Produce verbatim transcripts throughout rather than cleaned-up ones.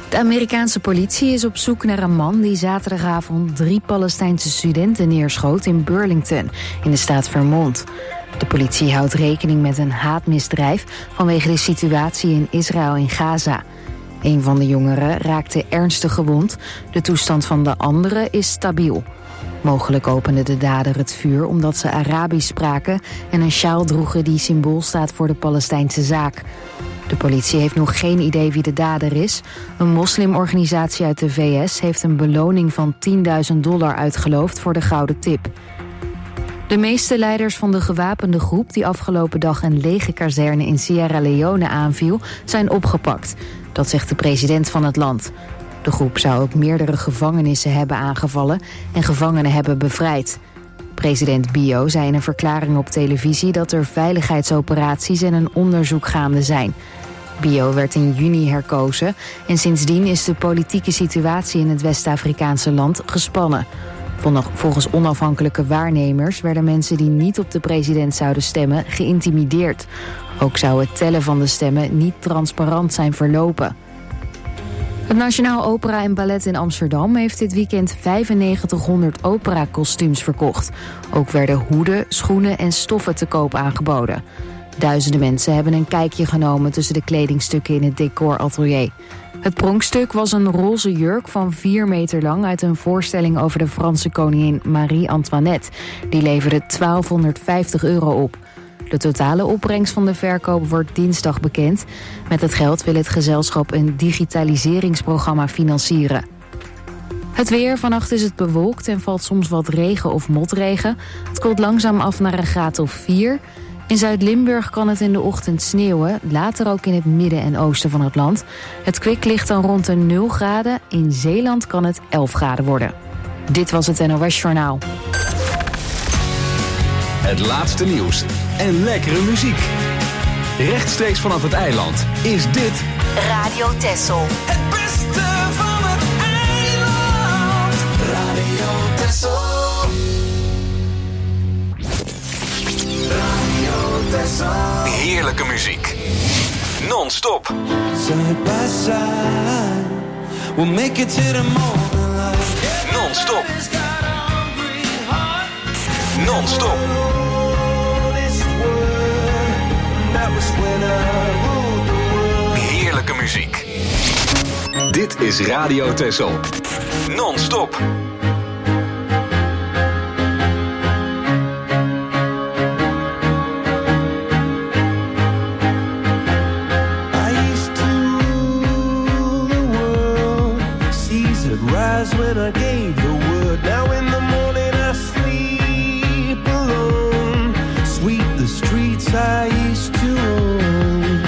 De Amerikaanse politie is op zoek naar een man die zaterdagavond drie Palestijnse studenten neerschoot in Burlington, in de staat Vermont. De politie houdt rekening met een haatmisdrijf vanwege de situatie in Israël en Gaza. Een van de jongeren raakte ernstig gewond. De toestand van de andere is stabiel. Mogelijk opende de dader het vuur omdat ze Arabisch spraken en een sjaal droegen die symbool staat voor de Palestijnse zaak. De politie heeft nog geen idee wie de dader is. Een moslimorganisatie uit de V S heeft een beloning van tienduizend dollar uitgeloofd voor de gouden tip. De meeste leiders van de gewapende groep die afgelopen dag een legerkazerne in Sierra Leone aanviel, zijn opgepakt. Dat zegt de president van het land. De groep zou ook meerdere gevangenissen hebben aangevallen en gevangenen hebben bevrijd. President Bio zei in een verklaring op televisie dat er veiligheidsoperaties en een onderzoek gaande zijn. Bio werd in juni herkozen en sindsdien is de politieke situatie in het West-Afrikaanse land gespannen. Volgens onafhankelijke waarnemers werden mensen die niet op de president zouden stemmen geïntimideerd. Ook zou het tellen van de stemmen niet transparant zijn verlopen. Het Nationaal Opera en Ballet in Amsterdam heeft dit weekend vijfennegentighonderd opera-kostuums verkocht. Ook werden hoeden, schoenen en stoffen te koop aangeboden. Duizenden mensen hebben een kijkje genomen tussen de kledingstukken in het decoratelier. Het pronkstuk was een roze jurk van vier meter lang uit een voorstelling over de Franse koningin Marie-Antoinette. Die leverde twaalfhonderdvijftig euro op. De totale opbrengst van de verkoop wordt dinsdag bekend. Met het geld wil het gezelschap een digitaliseringsprogramma financieren. Het weer, vannacht is het bewolkt en valt soms wat regen of motregen. Het koelt langzaam af naar een graad of vier. In Zuid-Limburg kan het in de ochtend sneeuwen, later ook in het midden en oosten van het land. Het kwik ligt dan rond de nul graden, in Zeeland kan het elf graden worden. Dit was het N O S Journaal. Het laatste nieuws en lekkere muziek. Rechtstreeks vanaf het eiland is dit Radio Texel. Het beste van het eiland. Radio Texel. Radio Texel. heerlijke muziek. Non-stop. Side by side, we'll make it to the morning light. Non-stop. Non-stop. Heerlijke muziek. Dit is Radio Texel. Non-stop. When I gave the word, now in the morning I sleep alone. Sweep the streets I used to own.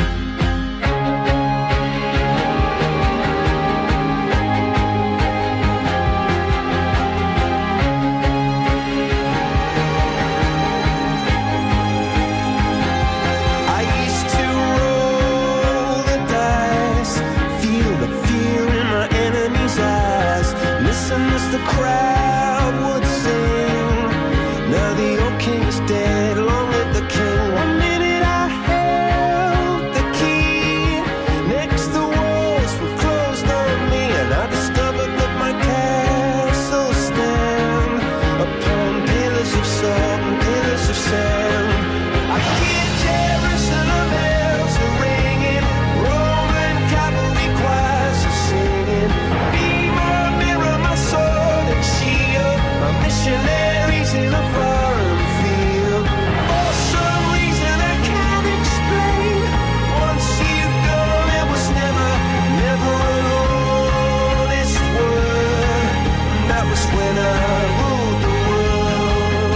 I used to roll the dice, feel the fear in my enemy's eyes. Listen as the crowd would sing. Now the old king is dead, long live the king. One minute I held the key, next the walls were closed on me, and I discovered that my castle stand upon pillars of salt and pillars of sand. I hear Jerusalem bells are ringing, Roman cavalry choirs are singing. Be my mirror, my sword and shield, my missionaries in a foreign field. For some reason I can't explain, once you go there was never, never an honest word. That was when I ruled the world.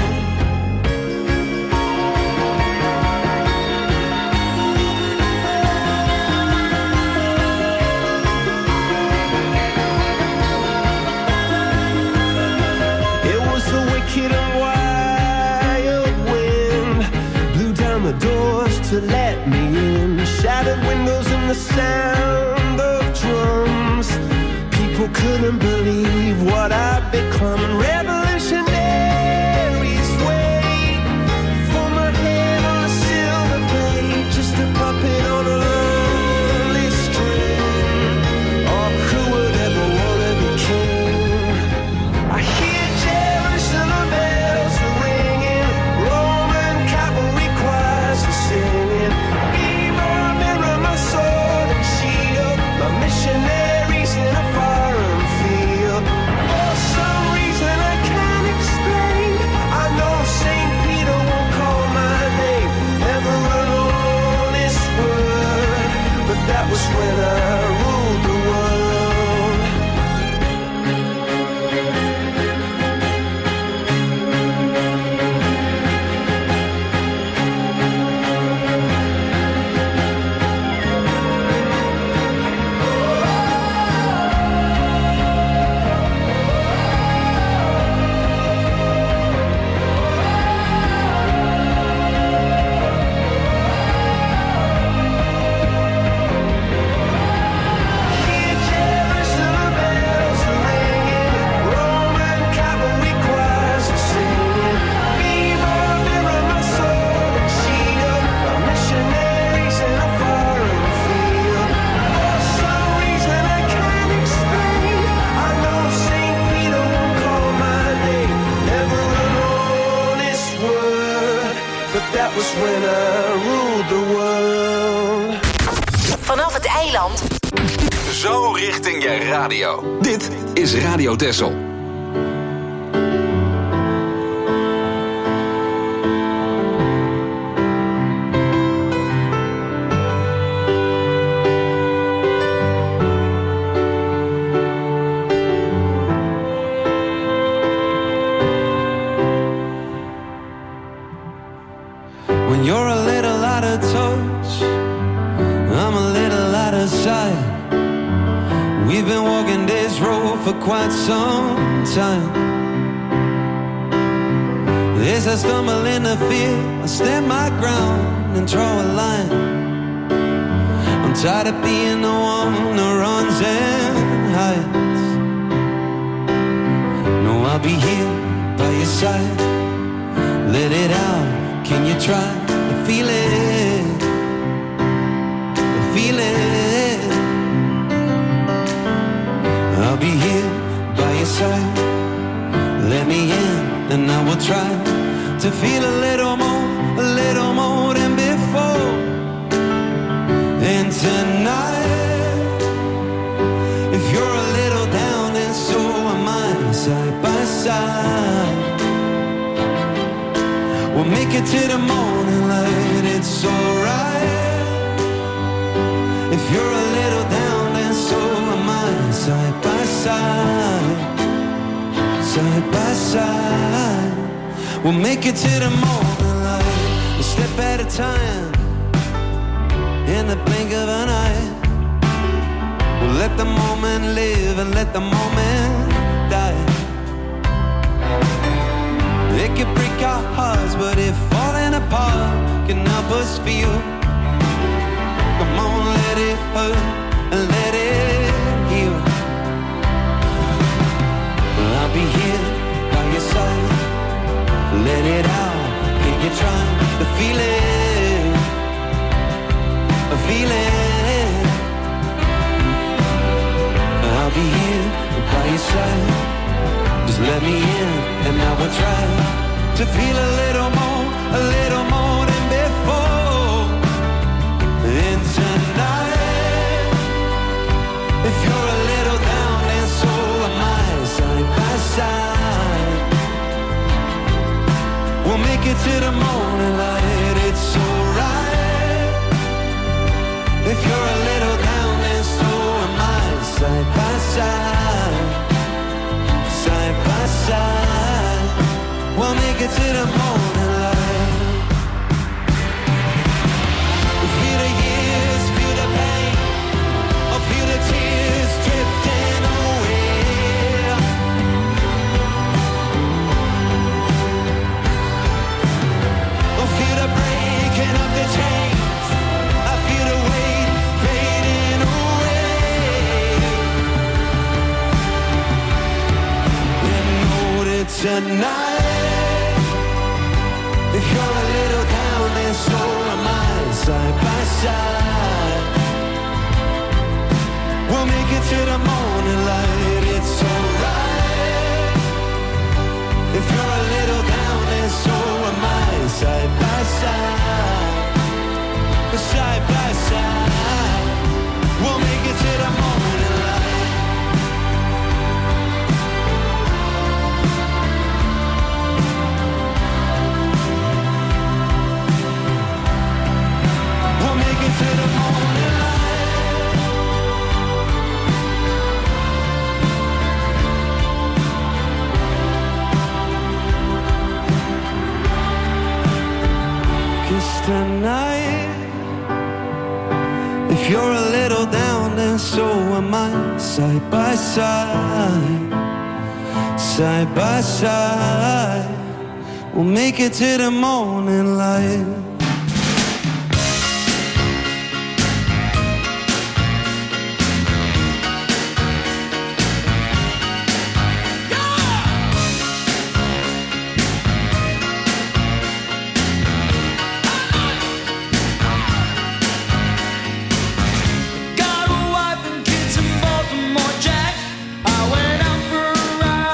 It was the wicked and wild wind, blew down the doors to let me in, shattered windows and the sound of drums. People couldn't believe what I'd become. Revolutionaries wait for my head on a silver plate, just a puppet on a lonely string. Or could land. Zo richting je radio. Dit is Radio Texel. When you're a little out of touch, I'm a little out of sight. We've been walking this road for quite some time. As I stumble in the field, I stand my ground and draw a line. I'm tired of being the one that runs and hides. No, I'll be here by your side. Let it out, can you try to feel it? Feel it. I'll be here by your side. Let me in and I will try to feel a little more, a little more than before. And tonight, if you're a little down and so am I, side by side, we'll make it to the morning light, it's alright. If you're a little down then so am I, side by side, side by side. We'll make it to the morning light, a step at a time, in the blink of an eye. We'll let the moment live and let the moment die. It can break our hearts, but if falling apart can help us feel, come on, let it hurt and let it heal. I'll be here by your side. Let it out, can you try to feel it? Feel it. I'll be here by your side. Just let me in and I will try to feel a little more, a little more than before. And tonight, if you're a little down and so am I, side by side, we'll make it to the morning light, it's alright. If you're a little down and so am I, side by side, side by side, we'll make it to the morning light. Feel the years, feel the pain, or feel the tears drifting away. Or feel the breaking of the chains, I feel the weight fading away. And know that tonight, if you're a little down and so am I, side by side, we'll make it to the morning light, it's alright. If you're a little down and so am I, side by side, side by side, we'll make it to the morning light. We'll make it to the morning light. Cause tonight, if you're a little down then so am I, side by side, side by side, we'll make it to the morning light.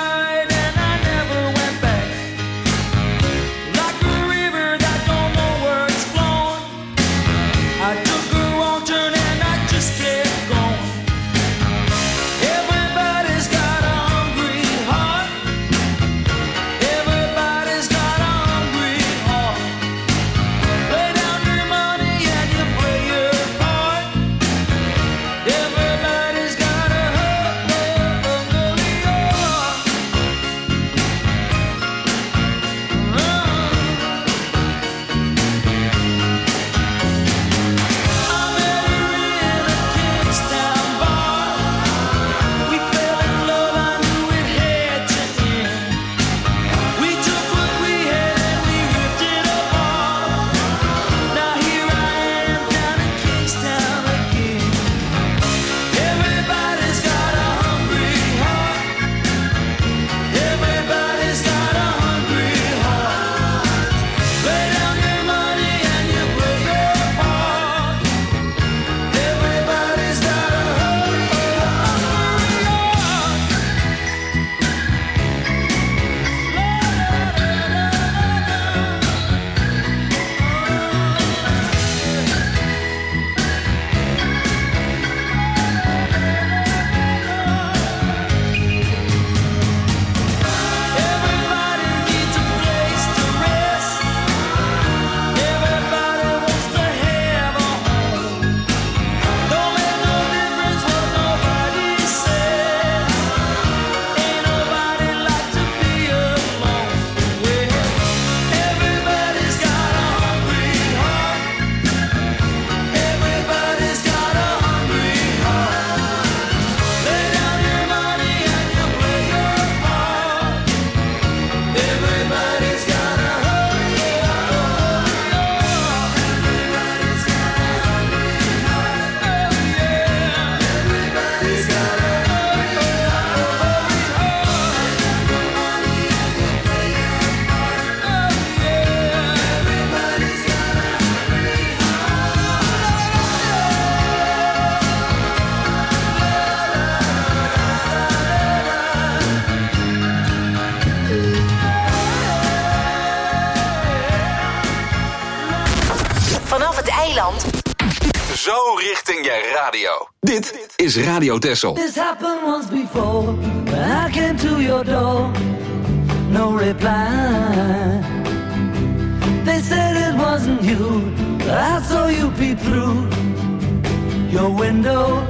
Like a river that don't know where zo richting je radio. Dit is Radio Texel. This happened once before, when I came to your door. No reply. They said it wasn't you, but I saw you peep through your window.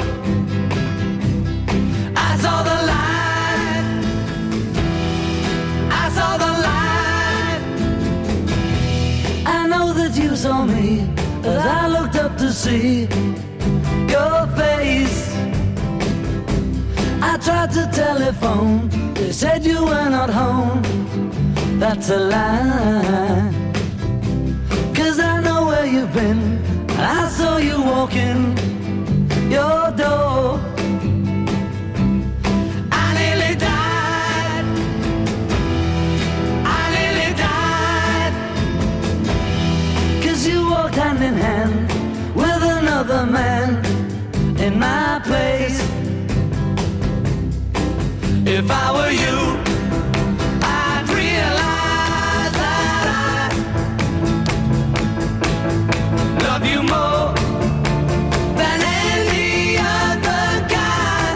I saw the light. I saw the light. I know that you saw me as I looked up to see your face. I tried to telephone, they said you were not home. That's a lie. Cause I know where you've been. I saw you walking your door. I nearly died. I nearly died. Cause you walked hand in hand with another man in my place. If I were you, I'd realize that I love you more than any other guy.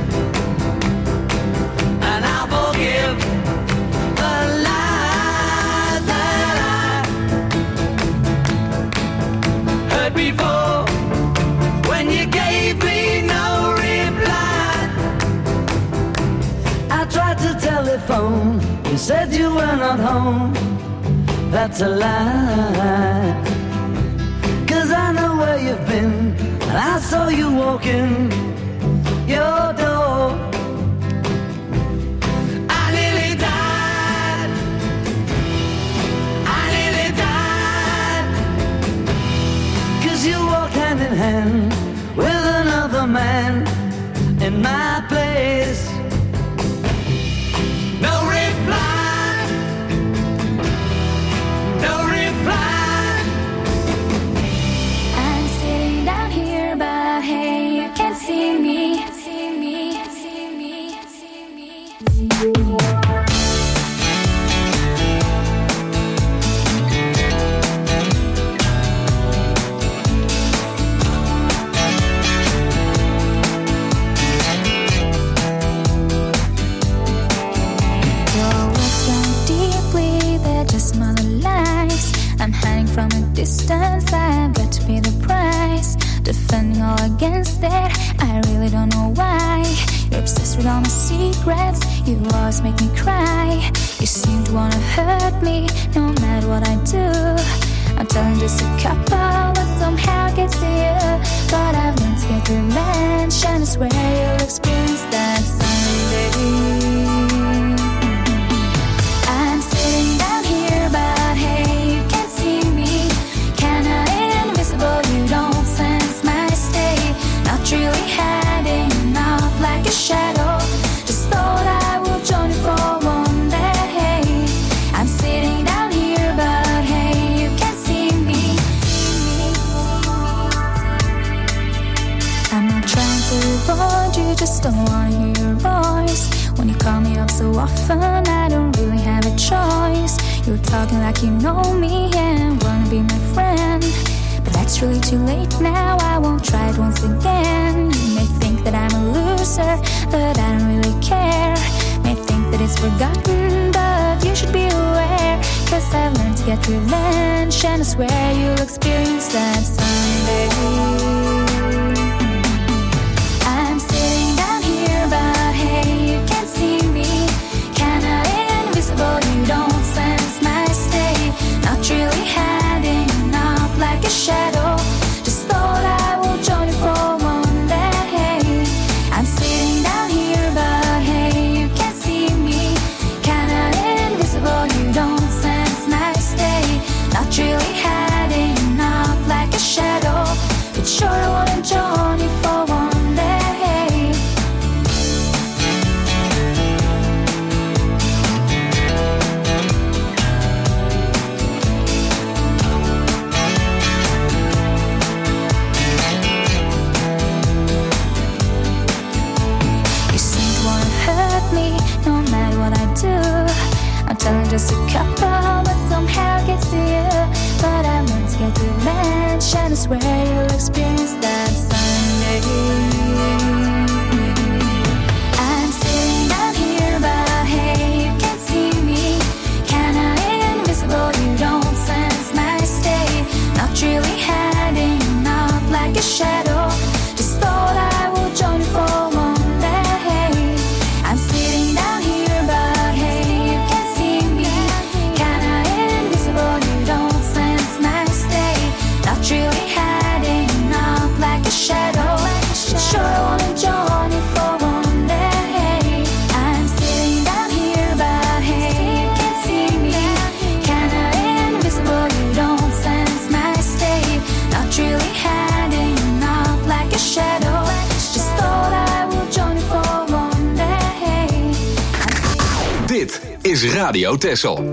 And I'll forgive the lies that I heard before when you gave me no reply. I tried to telephone, you said you were not home. That's a lie. Cause I know where you've been, and I saw you walking your door. I nearly died. I nearly died. Cause you walked hand in hand with another man in my place. No reply. No reply. I'm sitting down here, but hey, you can't see me. See me, see me, see me, see me. I'm hiding from a distance, I've got to pay the price. Defending all against it, I really don't know why. You're obsessed with all my secrets, you always make me cry. You seem to wanna hurt me, no matter what I do. I'm telling just a couple, but somehow it gets to you. But I've learned to get revenge, and I swear you'll experience that someday. I'm sitting down here, but hey, you can't see me. Kinda invisible, you don't sense my state. Not really hiding out like a shadow. Just thought I would join you for one day. I'm sitting down here, but hey, you can't see me. I'm not trying to avoid you, just don't wanna hear your voice. When you call me up so often, I don't really have a choice. You're talking like you know me and wanna be my friend. But that's really too late now, I won't try it once again. You may think that I'm a loser, but I don't really care. May think that it's forgotten, but you should be aware. Cause I've learned to get revenge, and I swear you'll experience that someday. I'm sitting down here, but hey, you can't see me. Kinda invisible, you don't sense my state. Not really hiding out like a shadow. Just thought I would join you for one day. I'm sitting down here, but hey, you can't see me. Kinda invisible, you don't sense my state. Not really hiding out like a shadow. But sure I wanna join you for one day. Telling just a couple, but somehow it gets to you. But I learned to get revenge, and I swear you'll experience that. I'm sitting down here, but hey, you can't see me. Kinda invisible, you don't sense my state. Not really hiding up like a shadow. Just thought I would join you for one day. I'm sitting down here, but hey, you can't see me. Kinda invisible, you don't sense my state. Not really hiding up like a shadow. Sure, I wanna join you for one day. I'm sitting down here, but hey, you can't see me. Kinda invisible, you don't sense my state. Not really hiding up like a shadow. Just thought I would join you for one day. Dit is Radio Texel.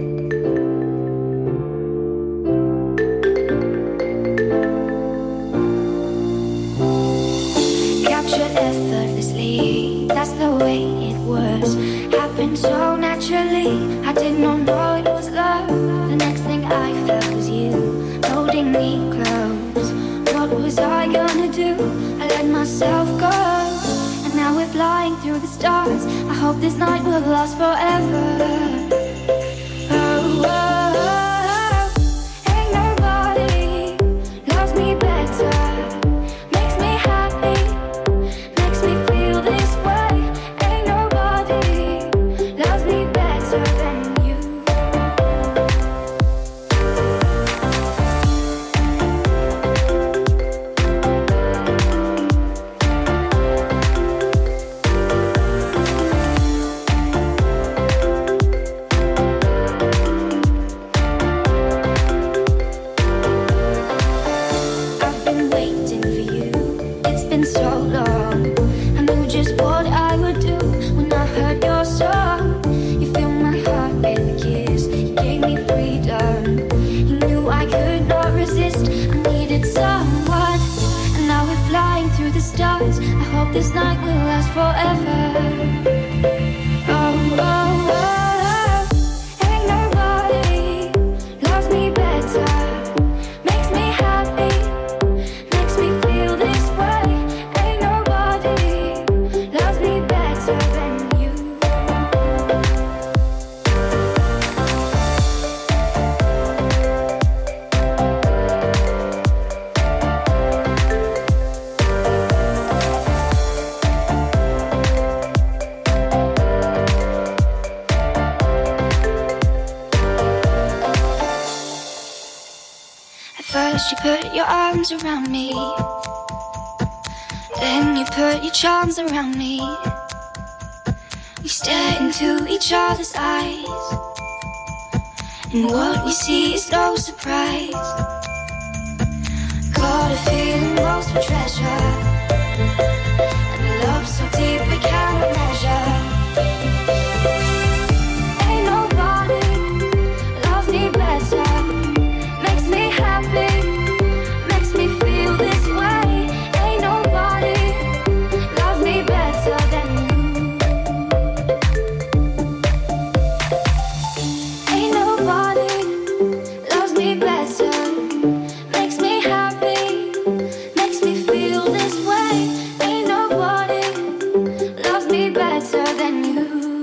Captured effortlessly, that's the way it was. Happened so naturally, I did not know it was love. The next thing I felt was you, holding me close. What was I gonna do? I let myself go. And now we're flying through the stars. I hope this night will last forever. Oh, oh, oh. Ain't nobody loves me better. Makes me happy, makes me feel this way. Ain't nobody loves me better than you. I've been waiting for you, it's been so long. I knew just what I would do when I heard your song. You filled my heart with a kiss, you gave me freedom. You knew I could not resist, I needed someone. And now we're flying through the stars. I hope this night will last forever. Oh, oh, oh. Ain't nobody loves me better. Makes me happy, makes me feel this way. Ain't nobody loves me better than you. At first you put your arms around me, then you put your charms around me. We stare into each other's eyes, and what we see is no surprise. Got a feeling lost for treasure, and a love so deep we cannot measure. Ain't nobody loves me better. Makes me happy, makes me feel this way. Ain't nobody loves me better than you. Ain't nobody loves me better. Makes me happy, makes me feel this way. Ain't nobody loves me better than you.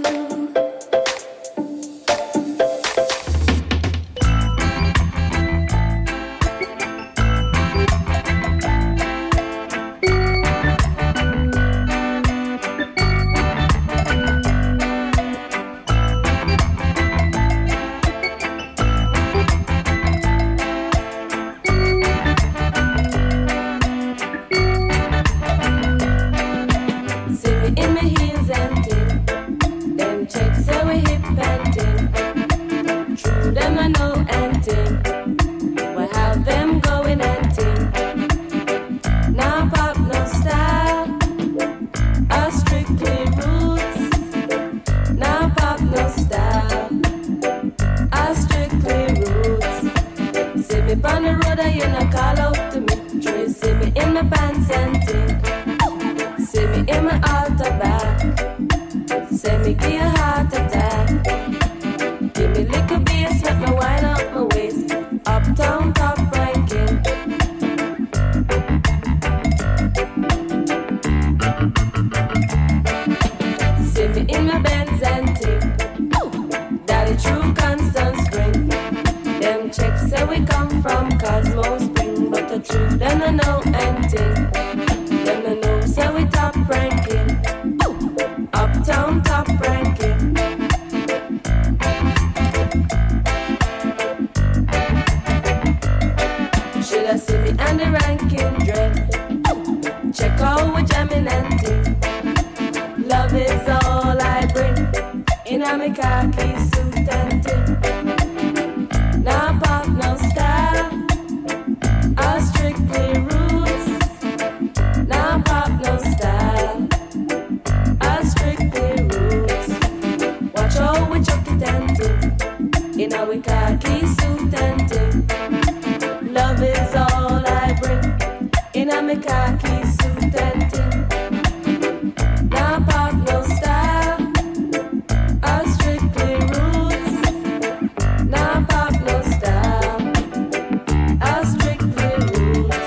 See me in my heels and ting. Them checks how we hip and ting. True them I know and ting. We have them going and ting. Now pop no style, a strictly roots. Now pop no style, a strictly roots. See me on the road and you not call out to me. Try see me in my pants and ting. See me in my altar back. Say me give a heart attack. Give me little bass, let me wind up my waist. Uptown top ranking. Love is all I bring. In a me khaki suit and tin. No pop, no style. I strictly roots. No pop, no style. I strictly roots. Watch how we chuck it and tin. In a we khaki suit and tin. Love is all I bring. In a me khaki suit and tin. No pop, no style. I strictly roots. No pop, no style. I strictly roots.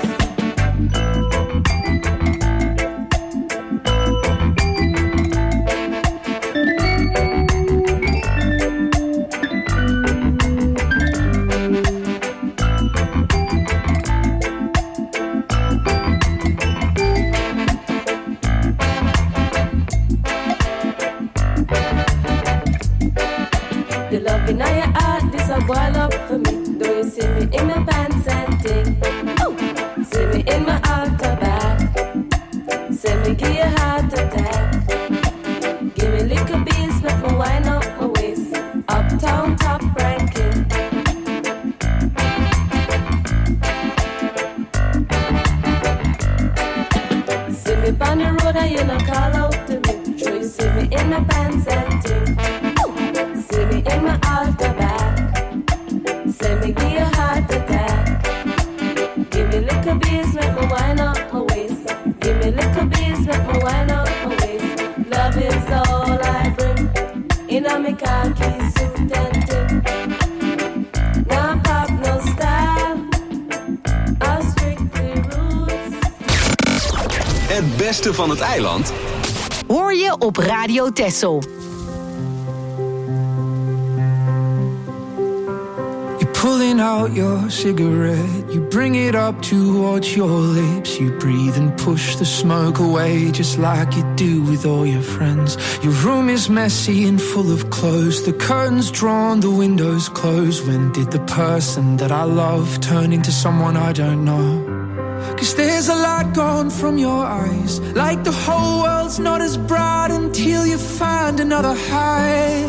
The love in your heart, this a boil up for me. Do you see me in my pants and ting? Oh, see me in my altar back. Say me give you heart attack. Give me little beats, make me wind up my waist. Uptown top ranking. See me on the road and you no call out to me. Sure you see me in my pants and ting. See me in my altar back. Say me give you heart attack. Give me little beats, make me wind up my waist. Give me little beats, make me wind up my waist. Love is all I bring. In a me khaki suit and tin. No pop, no style. I strictly roots. Het beste van het eiland Hoor je op Radio Texel. Pulling out your cigarette, you bring it up towards your lips. You breathe and push the smoke away, just like you do with all your friends. Your room is messy and full of clothes, the curtains drawn, the windows closed. When did the person that I love turn into someone I don't know? Cause there's a light gone from your eyes, like the whole world's not as bright until you find another high.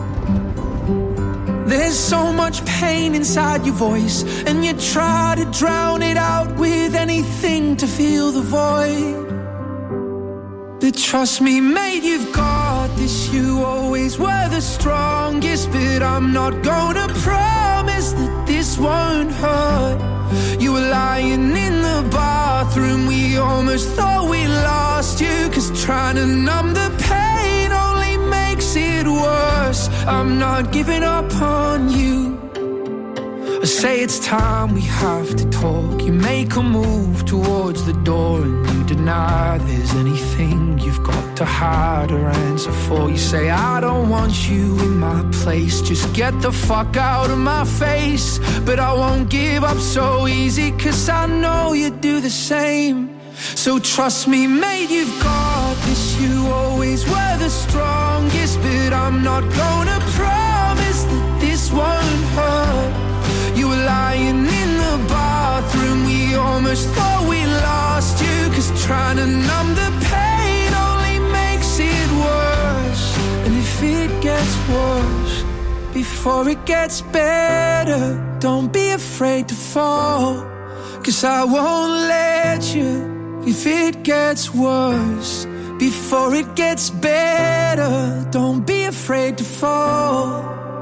There's so much pain inside your voice, and you try to drown it out with anything to fill the void. But trust me, mate, you've got this. You always were the strongest, but I'm not gonna promise that this won't hurt. You were lying in the bathroom, we almost thought we lost you. Cause trying to numb the pain only makes it worse. I'm not giving up on you. I say it's time we have to talk. You make a move towards the door and you deny there's anything you've got to hide or answer for. You say I don't want you in my place, just get the fuck out of my face. But I won't give up so easy, cause I know you do the same. So trust me, mate, you've got this. You always were the strongest, but I'm not gonna promise that this won't hurt. You were lying in the bathroom, we almost thought we lost you. Cause trying to numb the pain only makes it worse. And if it gets worse before it gets better, don't be afraid to fall. Cause I won't let you. If it gets worse before it gets better, don't be afraid to fall.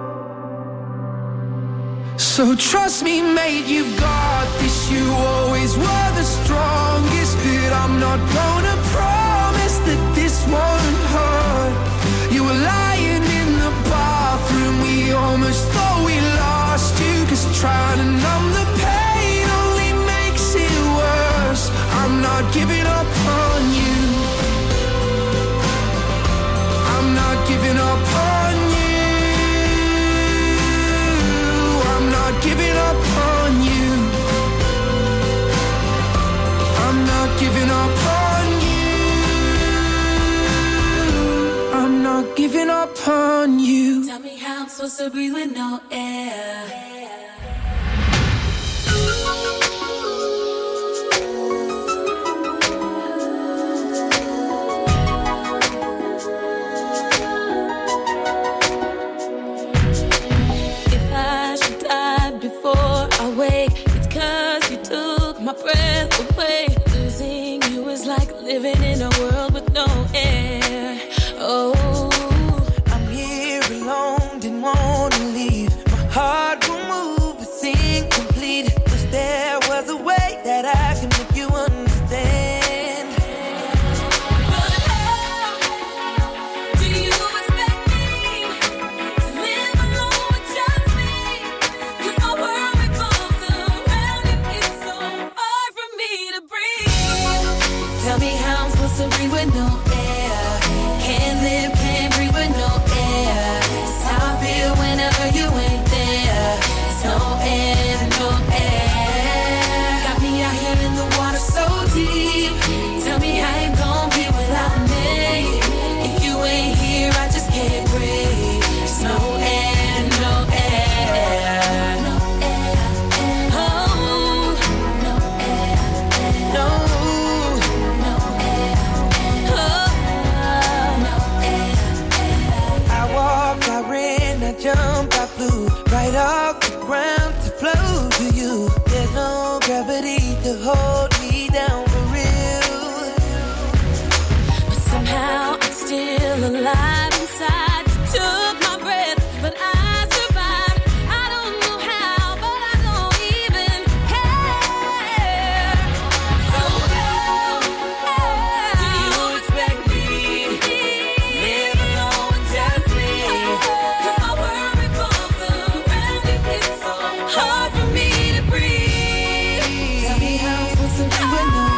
So trust me, mate, you've got this. You always were the strongest, but I'm not gonna promise that this won't hurt. You were lying in the bathroom, we almost thought we lost you. Cause trying to numb the pain only makes it worse. I'm not giving up on you. I'm not giving up on you. I'm not giving up on you. I'm not giving up on you. I'm not giving up on you. Tell me how I'm supposed to breathe with no air. alive inside. Took my breath, but I survived. I don't know how, but I don't even care. So how do you expect me to live alone with just me? 'Cause my world revolves around you. It's so hard for me to breathe. Tell me how I'm supposed to do it now.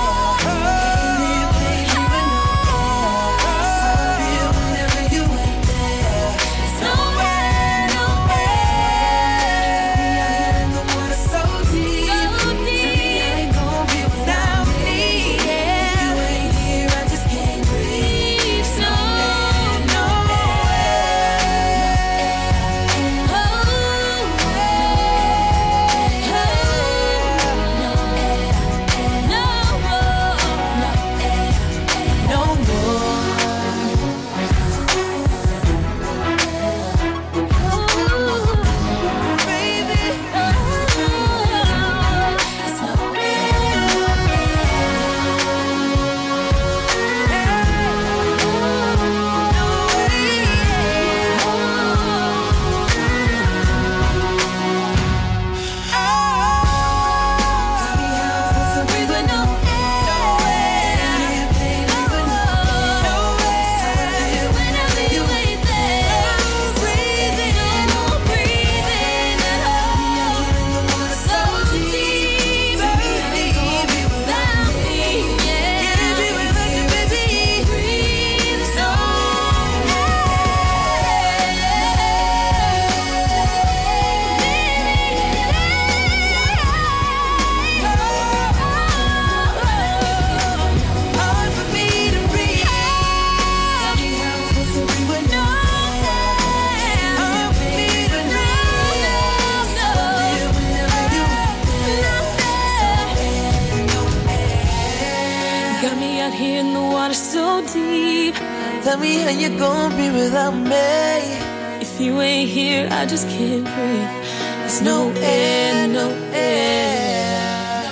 Got me out here in the water so deep. Tell me how you gon' be without me. If you ain't here, I just can't breathe. There's no air, no air.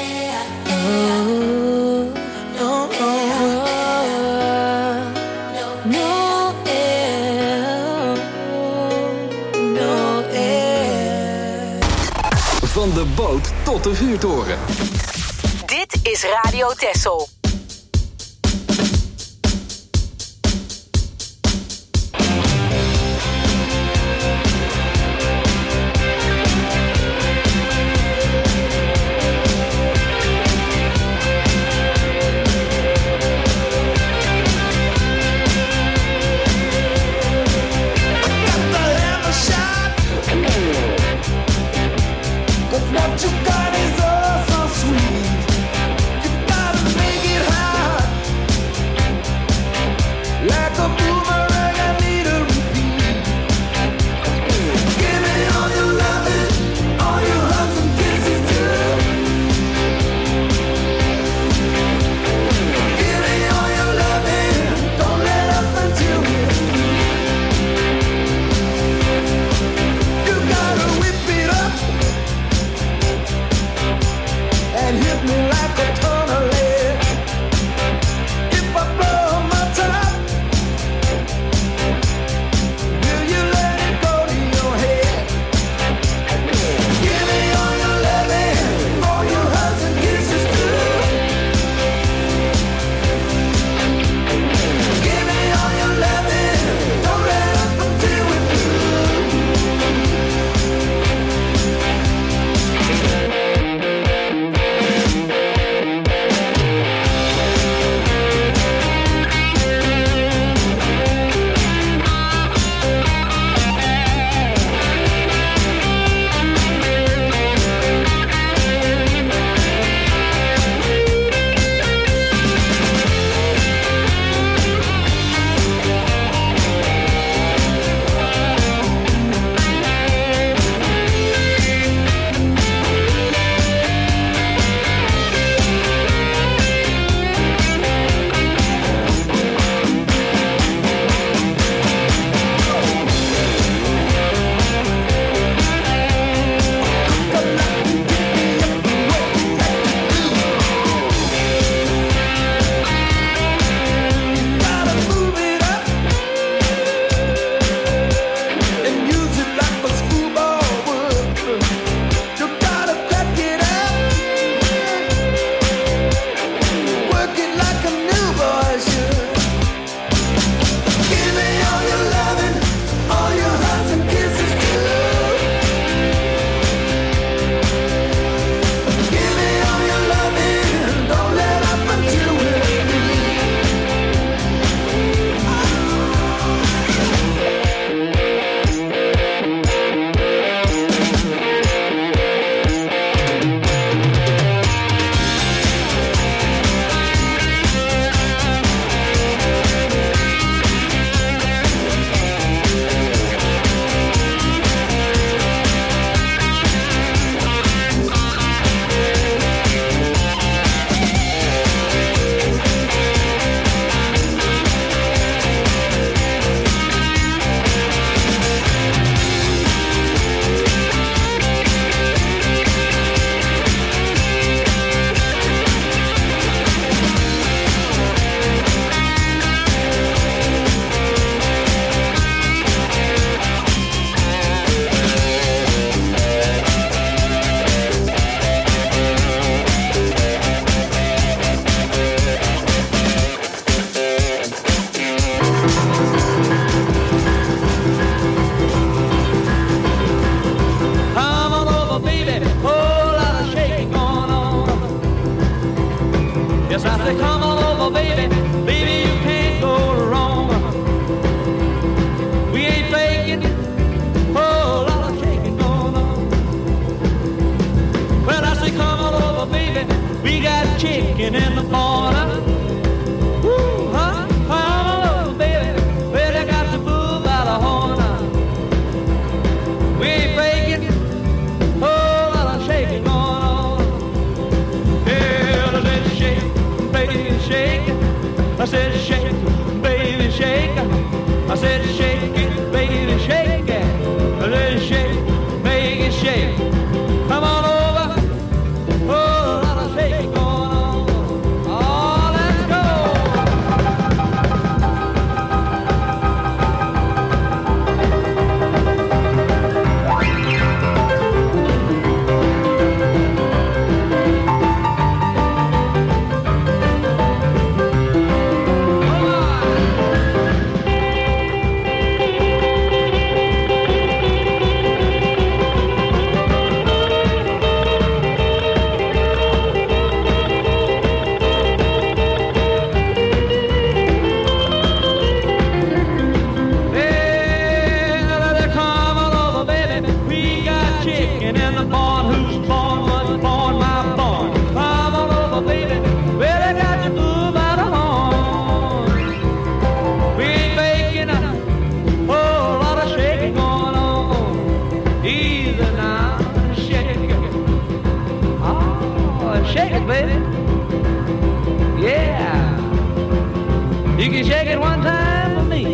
Oh, no, oh, no air, no air. Van de boot tot de vuurtoren. Dit is Radio Texel. What you got is all so sweet. You gotta make it. it one time for me.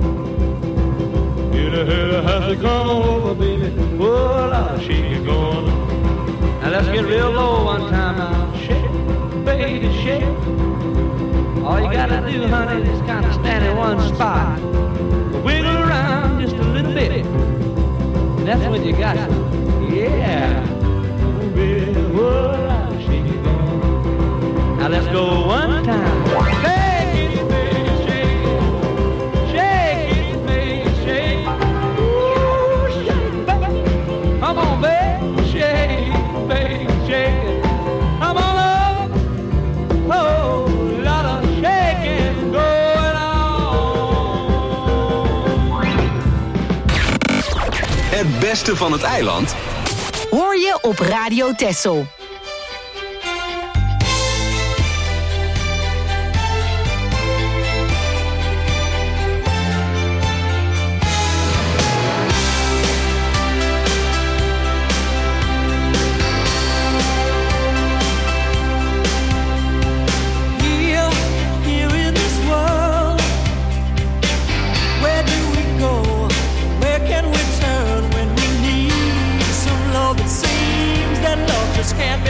Get a head of house to come over, baby. Oh, Lord, shake it going. Now let's get real low one time now. Shake, baby, shake. All you gotta do, honey, is kind of stand in one spot. Wiggle around just a little bit. And that's when you got some. Yeah. Oh, baby, oh, Lord, shake it going. Now let's go one time. Shake it, baby, shake it. Shake it, baby, shake it. Ooh, shake it, baby. Come on, baby, shake it, baby, shake it. Come on up. Oh, lot of shaking going on. Het beste van het eiland hoor je op Radio Texel. Can't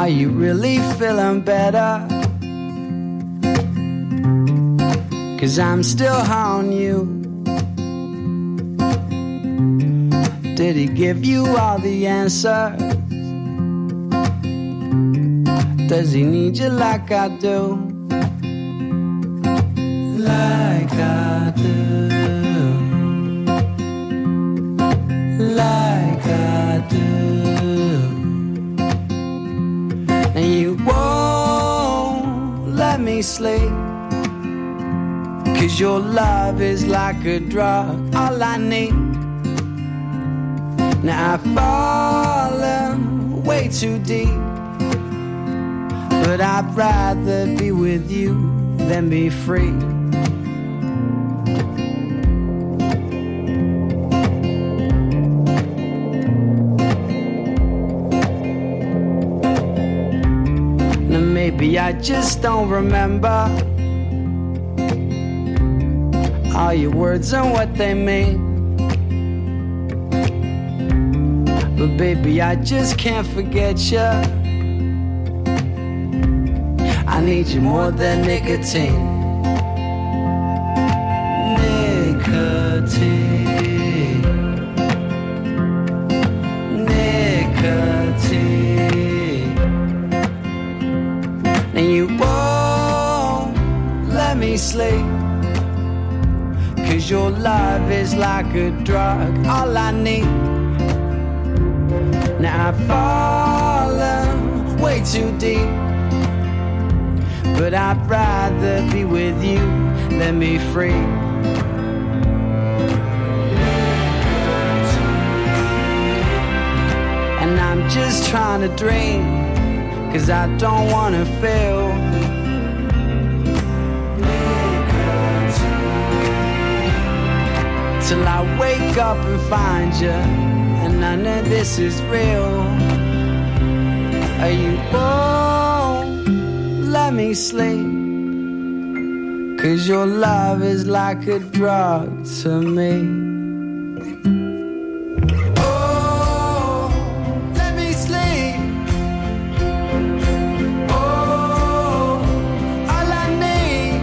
Are you really feeling better? 'Cause I'm still on you. Did he give you all the answers? Does he need you like I do? Like I do. Like I do. And you won't let me sleep, 'cause your love is like a drug, all I need. Now I've fallen way too deep, but I'd rather be with you than be free. Now maybe I just don't remember all your words and what they mean, but baby, I just can't forget you. I need you more than nicotine. Nicotine. Nicotine. And you won't let me sleep, 'cause your love is like a drug, all I need. Now I've fallen way too deep, but I'd rather be with you than be free. And I'm just trying to dream, 'cause I don't wanna feel. Till I wake up and find you, and I know this is real. Are you won't let me sleep, 'cause your love is like a drug to me. Oh, let me sleep. Oh, all I need.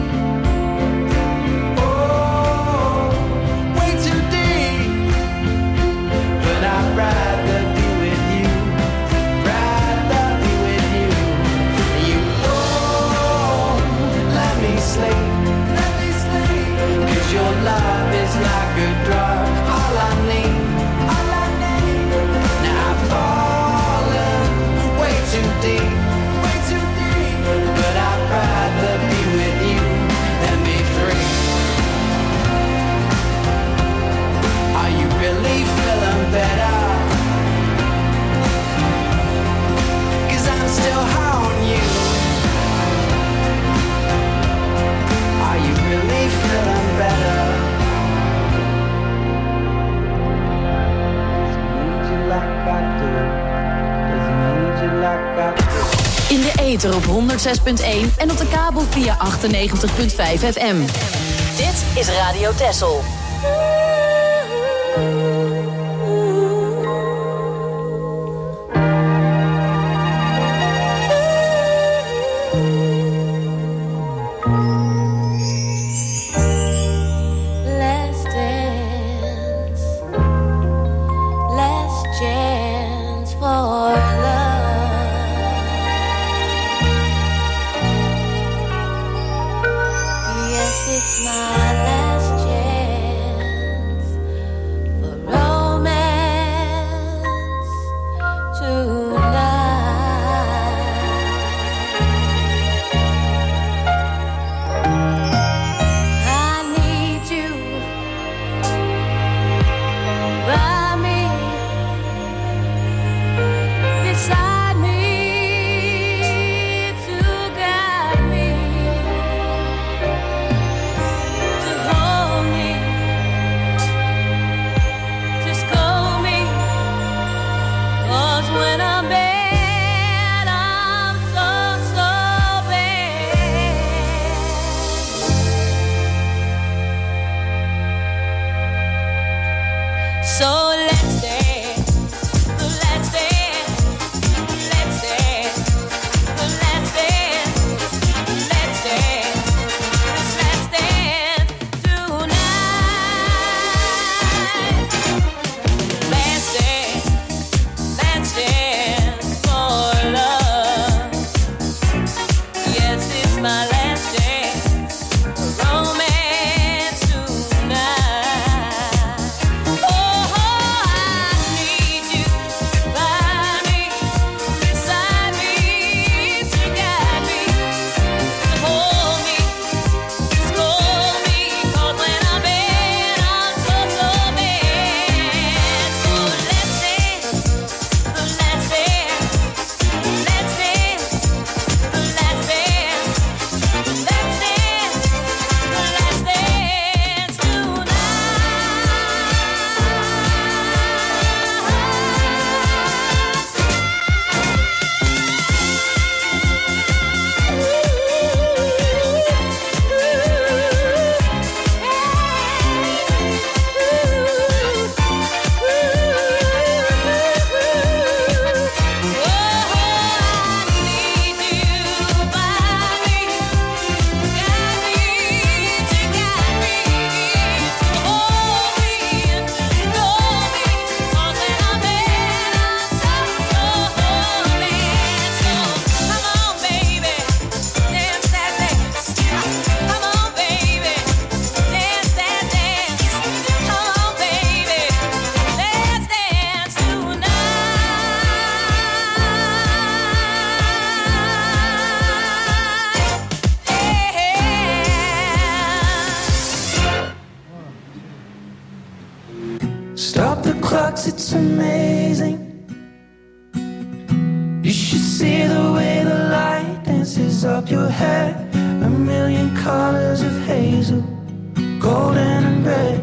Oh, way too deep, but I'd rather be with you, rather be with you. You won't let me sleep, let me sleep, 'cause your love is like a drug, all I need, all I need. Now I've fallen way too deep, way too deep, but I'd rather be with you than be free. Are you really feeling better? 'Cause I'm still on you. Are you really feeling better? Does he need you like I do? Does he need you like I do? In de ether op honderd zes punt één en op de kabel via achtennegentig punt vijf F M. Dit is Radio Texel. Let's dance, let's chance for love. Yes, it's my last chance for romance tonight. I need you by me, beside me, to guide me, to hold me, just call me, 'cause when I'm bad, I'm so, so bad. So let's dance, let's dance, let's dance, clocks, it's amazing. You should see the way the light dances up your hair. A million colors of hazel, golden and red.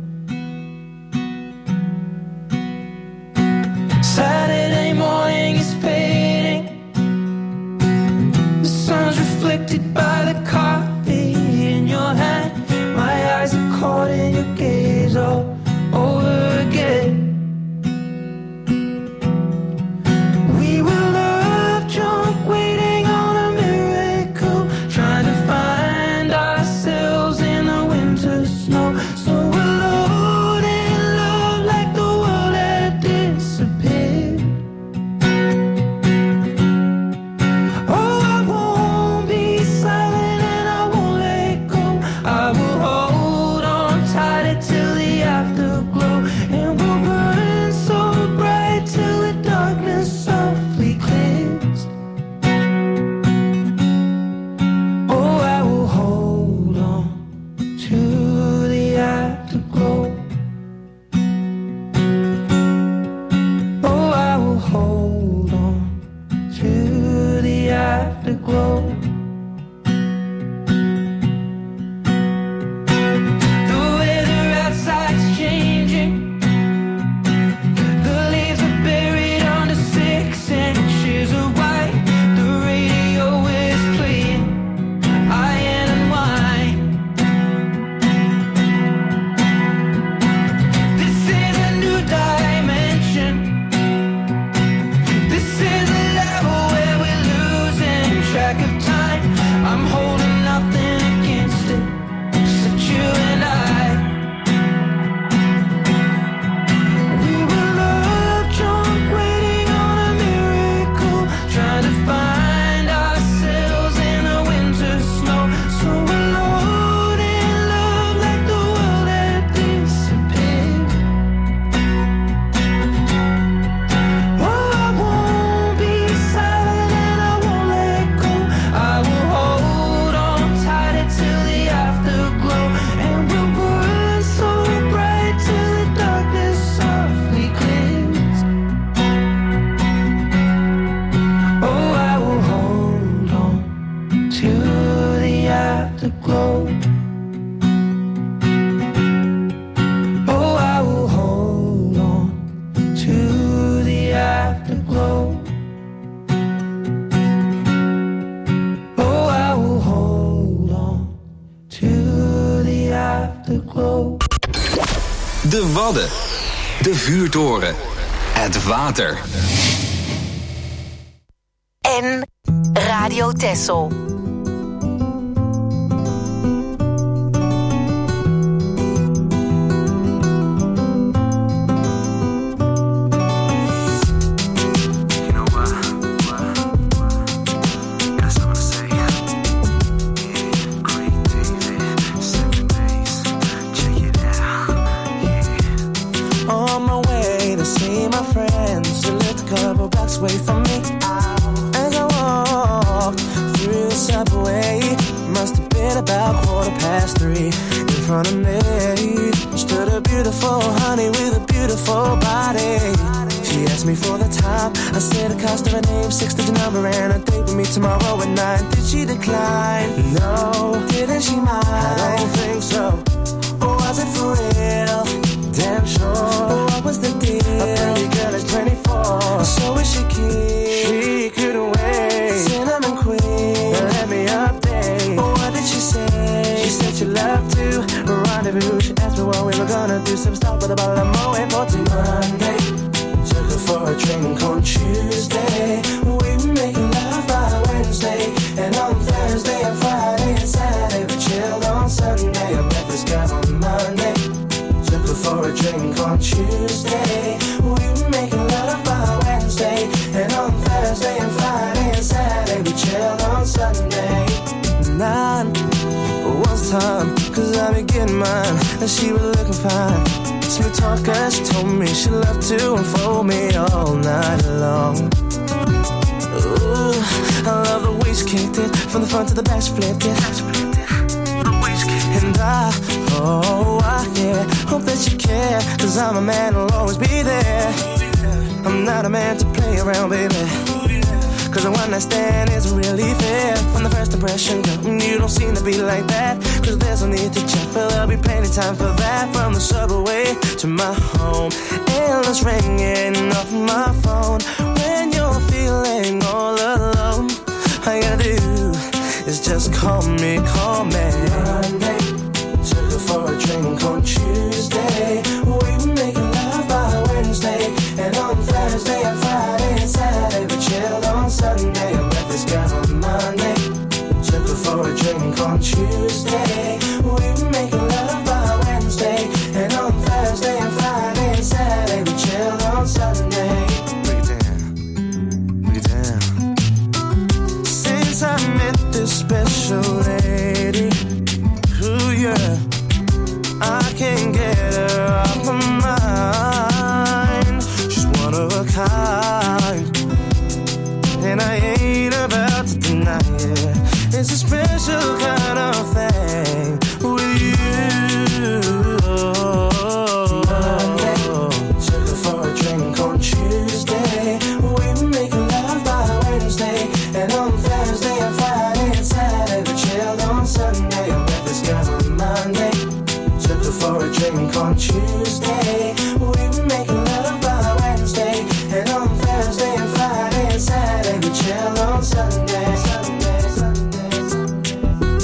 Saturday morning is fading. The sun's reflected by the coffee in your hand. My eyes are caught in your gaze all over again. We were love drunk, waiting on a miracle, trying to find ourselves in the winter snow. So alone in love, like the world had disappeared. Oh, I won't be silent and I won't let go. I will hold on tight till the afterglow, and we'll burn so bright till the darkness softly clears. Oh, I will hold on to the afterglow. Oh, I will hold on to the afterglow. The weather outside's changing. The leaves are buried under six inches of white. The radio is playing iron and wine. This is a new dimension. This is a level where we're losing track of time. I'm holding nothing against it, except you and I. We were love drunk, waiting on a miracle, trying to find ourselves in the winter snow. So alone in love, like the world had disappeared. Oh, I won't be silent and I won't let go. I will hold on tight till the afterglow, and we'll burn so bright till the darkness softly clears. Oh, I will hold on to the afterglow. Oh, I will hold on to the afterglow. Oh, I will hold on to the afterglow. De Wadden. De vuurtoren. Het water. En Radio Texel. You know what? Got something to say. Yeah, Great David, seven days. Check it out. Yeah. On my way to see my friends who lived a couple blocks away from me. As I walked through the subway, must have been about quarter past three. In front of me stood a beautiful honey with a beautiful body. She asked me for the time. I said the cost of her name, six-digit number, and a date with me tomorrow at nine. Did she decline? No. Didn't she mind? I don't think so. Or was it for real? Damn sure. What was the deal? A pretty girl is twenty-four. So is she keen? She couldn't wait. Cinnamon queen, let me update. What did she say? She said she loved to rendezvous. She asked me what we were gonna do. Some stop with a bottle of Moët for till Monday. Took her for a drink on Tuesday. We were making love by Wednesday. And on Thursday and Friday and Saturday we chilled on Sunday. I met this girl on Monday. Took her for a drink on Tuesday. We were making love by Wednesday. And on Thursday and Friday and Saturday we chilled on Sunday. Nine was time, cause I be getting mine. And she was looking fine. Smooth talker, she told me she loved to unfold me all night long. Ooh, I love the way she kicked it. From the front to the back she flipped it. And I, oh, I, yeah, hope that you care. Cause I'm a man who'll always be I'm not a man to play around, baby. Cause the one night stand isn't really fair. From the first impression, girl, you don't seem to be like that. Cause there's no need to check, but there'll be plenty time for that. From the subway to my home, endless ringing off my phone. When you're feeling all alone, all you gotta do is just call me, call me. Monday, took her for a drink on Tuesday. We were making love by Wednesday. And on Thursday and Friday and Saturday we chilled on Sunday. I met this girl on Monday, took her for a drink on Tuesday. We were making love by Wednesday. And on Thursday and Friday and Saturday we chilled on Sunday. Break it down, break it down. Since I met this special lady, ooh yeah, I can't get her off my mind. She's one of a kind, and I ain't about to deny it. It's a special kind of thing with you. Monday, took her for a drink on Tuesday. We were making love by Wednesday. And on Thursday and Friday and Saturday we chilled on Sunday. I met this girl on Monday, took her for a drink on Tuesday. We were making love by Wednesday. And on Thursday and Friday and Saturday we chilled on Sunday. Sunday, Sunday, Sunday.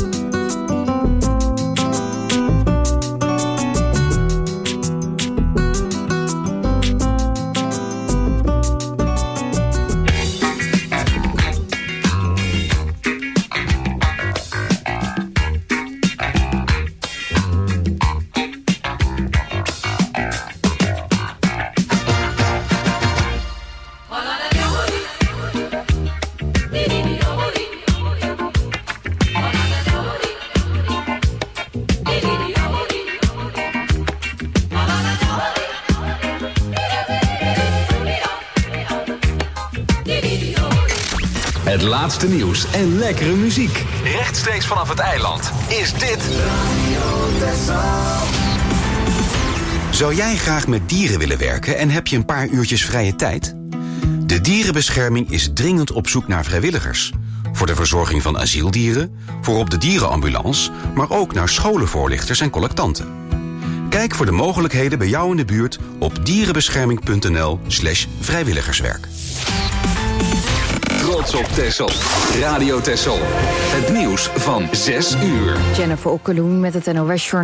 Het laatste nieuws en lekkere muziek. Rechtstreeks vanaf het eiland is dit... Zou jij graag met dieren willen werken en heb je een paar uurtjes vrije tijd? De Dierenbescherming is dringend op zoek naar vrijwilligers. Voor de verzorging van asieldieren, voor op de dierenambulance... maar ook naar scholenvoorlichters en collectanten. Kijk voor de mogelijkheden bij jou in de buurt op dierenbescherming.nl slash vrijwilligerswerk. Trots op Texel. Radio Texel. Het nieuws van zes uur. Jennifer Okkeloen met het N O S Journaal.